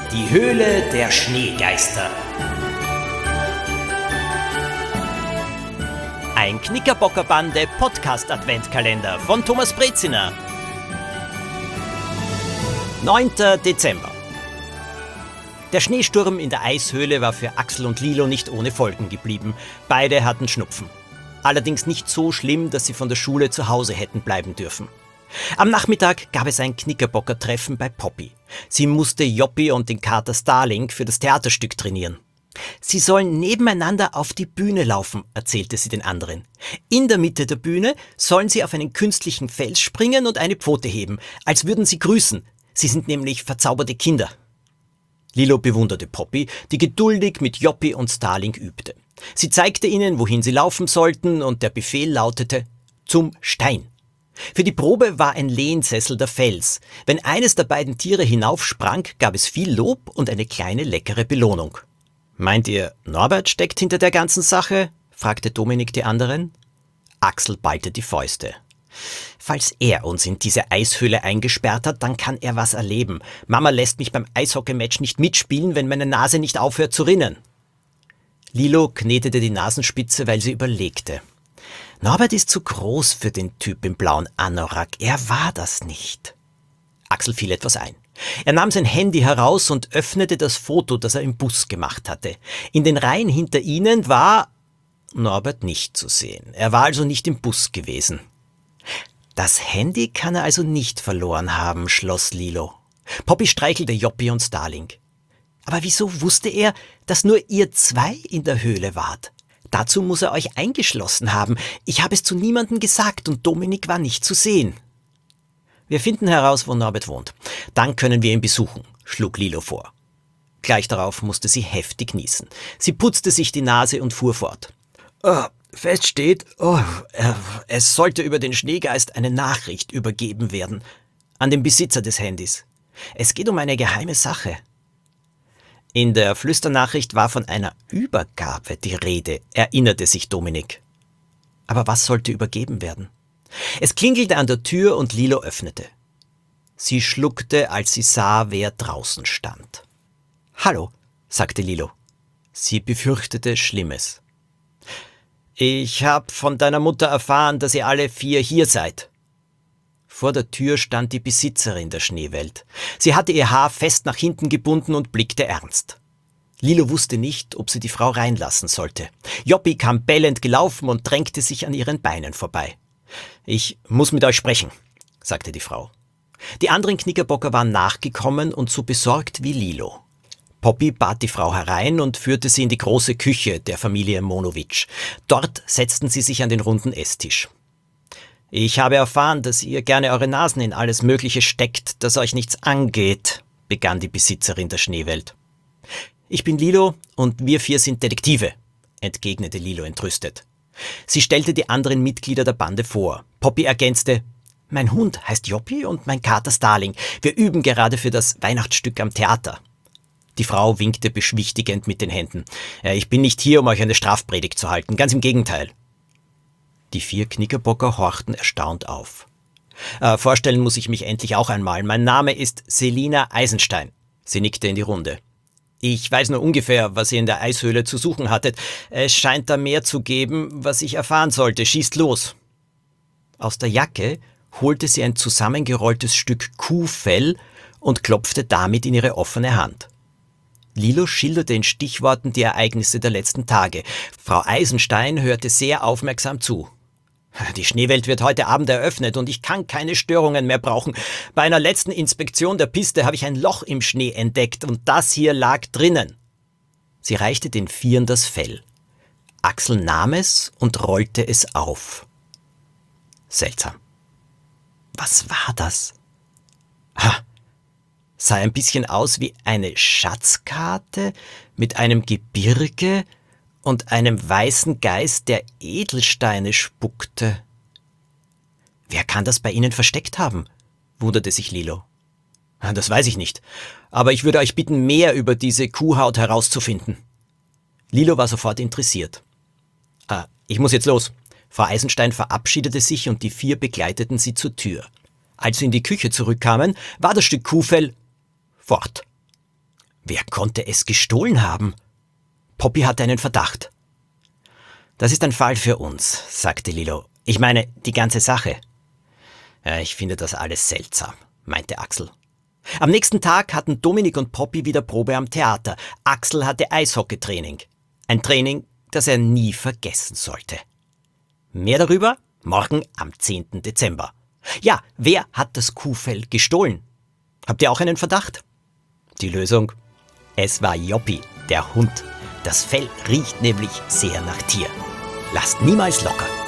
Die Höhle der Schneegeister. Ein Knickerbockerbande Podcast-Adventkalender von Thomas Breziner. 9. Dezember. Der Schneesturm in der Eishöhle war für Axel und Lilo nicht ohne Folgen geblieben. Beide hatten Schnupfen. Allerdings nicht so schlimm, dass sie von der Schule zu Hause hätten bleiben dürfen. Am Nachmittag gab es ein Knickerbocker-Treffen bei Poppy. Sie musste Joppi und den Kater Starling für das Theaterstück trainieren. Sie sollen nebeneinander auf die Bühne laufen, erzählte sie den anderen. In der Mitte der Bühne sollen sie auf einen künstlichen Fels springen und eine Pfote heben, als würden sie grüßen. Sie sind nämlich verzauberte Kinder. Lilo bewunderte Poppy, die geduldig mit Joppi und Starling übte. Sie zeigte ihnen, wohin sie laufen sollten, und der Befehl lautete: zum Stein. Für die Probe war ein Lehnsessel der Fels. Wenn eines der beiden Tiere hinaufsprang, gab es viel Lob und eine kleine leckere Belohnung. »Meint ihr, Norbert steckt hinter der ganzen Sache?« fragte Dominik die anderen. Axel ballte die Fäuste. »Falls er uns in diese Eishöhle eingesperrt hat, dann kann er was erleben. Mama lässt mich beim Eishockeymatch nicht mitspielen, wenn meine Nase nicht aufhört zu rinnen.« Lilo knetete die Nasenspitze, weil sie überlegte. Norbert ist zu groß für den Typ im blauen Anorak. Er war das nicht. Axel fiel etwas ein. Er nahm sein Handy heraus und öffnete das Foto, das er im Bus gemacht hatte. In den Reihen hinter ihnen war Norbert nicht zu sehen. Er war also nicht im Bus gewesen. Das Handy kann er also nicht verloren haben, schloss Lilo. Poppy streichelte Joppi und Starling. Aber wieso wusste er, dass nur ihr zwei in der Höhle wart? Dazu muss er euch eingeschlossen haben. Ich habe es zu niemandem gesagt und Dominik war nicht zu sehen. Wir finden heraus, wo Norbert wohnt. Dann können wir ihn besuchen, schlug Lilo vor. Gleich darauf musste sie heftig niesen. Sie putzte sich die Nase und fuhr fort. Fest steht, es sollte über den Schneegeist eine Nachricht übergeben werden. An den Besitzer des Handys. Es geht um eine geheime Sache. In der Flüsternachricht war von einer Übergabe die Rede, erinnerte sich Dominik. Aber was sollte übergeben werden? Es klingelte an der Tür und Lilo öffnete. Sie schluckte, als sie sah, wer draußen stand. »Hallo«, sagte Lilo. Sie befürchtete Schlimmes. »Ich habe von deiner Mutter erfahren, dass ihr alle 4 hier seid.« Vor der Tür stand die Besitzerin der Schneewelt. Sie hatte ihr Haar fest nach hinten gebunden und blickte ernst. Lilo wusste nicht, ob sie die Frau reinlassen sollte. Joppi kam bellend gelaufen und drängte sich an ihren Beinen vorbei. »Ich muss mit euch sprechen«, sagte die Frau. Die anderen Knickerbocker waren nachgekommen und so besorgt wie Lilo. Poppy bat die Frau herein und führte sie in die große Küche der Familie Monowitsch. Dort setzten sie sich an den runden Esstisch. »Ich habe erfahren, dass ihr gerne eure Nasen in alles Mögliche steckt, das euch nichts angeht«, begann die Besitzerin der Schneewelt. »Ich bin Lilo und wir 4 sind Detektive«, entgegnete Lilo entrüstet. Sie stellte die anderen Mitglieder der Bande vor. Poppy ergänzte: »Mein Hund heißt Joppi und mein Kater Starling. Wir üben gerade für das Weihnachtsstück am Theater.« Die Frau winkte beschwichtigend mit den Händen. »Ich bin nicht hier, um euch eine Strafpredigt zu halten, ganz im Gegenteil.« Die 4 Knickerbocker horchten erstaunt auf. »Vorstellen muss ich mich endlich auch einmal. Mein Name ist Selina Eisenstein.« Sie nickte in die Runde. »Ich weiß nur ungefähr, was ihr in der Eishöhle zu suchen hattet. Es scheint da mehr zu geben, was ich erfahren sollte. Schießt los!« Aus der Jacke holte sie ein zusammengerolltes Stück Kuhfell und klopfte damit in ihre offene Hand. Lilo schilderte in Stichworten die Ereignisse der letzten Tage. Frau Eisenstein hörte sehr aufmerksam zu. »Die Schneewelt wird heute Abend eröffnet und ich kann keine Störungen mehr brauchen. Bei einer letzten Inspektion der Piste habe ich ein Loch im Schnee entdeckt und das hier lag drinnen.« Sie reichte den 4 das Fell. Axel nahm es und rollte es auf. Seltsam. Was war das? Sah ein bisschen aus wie eine Schatzkarte mit einem Gebirge und einem weißen Geist, der Edelsteine spuckte. »Wer kann das bei Ihnen versteckt haben?« wunderte sich Lilo. »Das weiß ich nicht, aber ich würde euch bitten, mehr über diese Kuhhaut herauszufinden.« Lilo war sofort interessiert. »Ich muss jetzt los.« Frau Eisenstein verabschiedete sich und die 4 begleiteten sie zur Tür. Als sie in die Küche zurückkamen, war das Stück Kuhfell fort. Wer konnte es gestohlen haben? Poppy hatte einen Verdacht. Das ist ein Fall für uns, sagte Lilo. Ich meine, die ganze Sache. Ja, ich finde das alles seltsam, meinte Axel. Am nächsten Tag hatten Dominik und Poppy wieder Probe am Theater. Axel hatte Eishockeytraining. Ein Training, das er nie vergessen sollte. Mehr darüber morgen am 10. Dezember. Ja, wer hat das Kuhfell gestohlen? Habt ihr auch einen Verdacht? Die Lösung? Es war Joppi, der Hund. Das Fell riecht nämlich sehr nach Tier. Lasst niemals locker.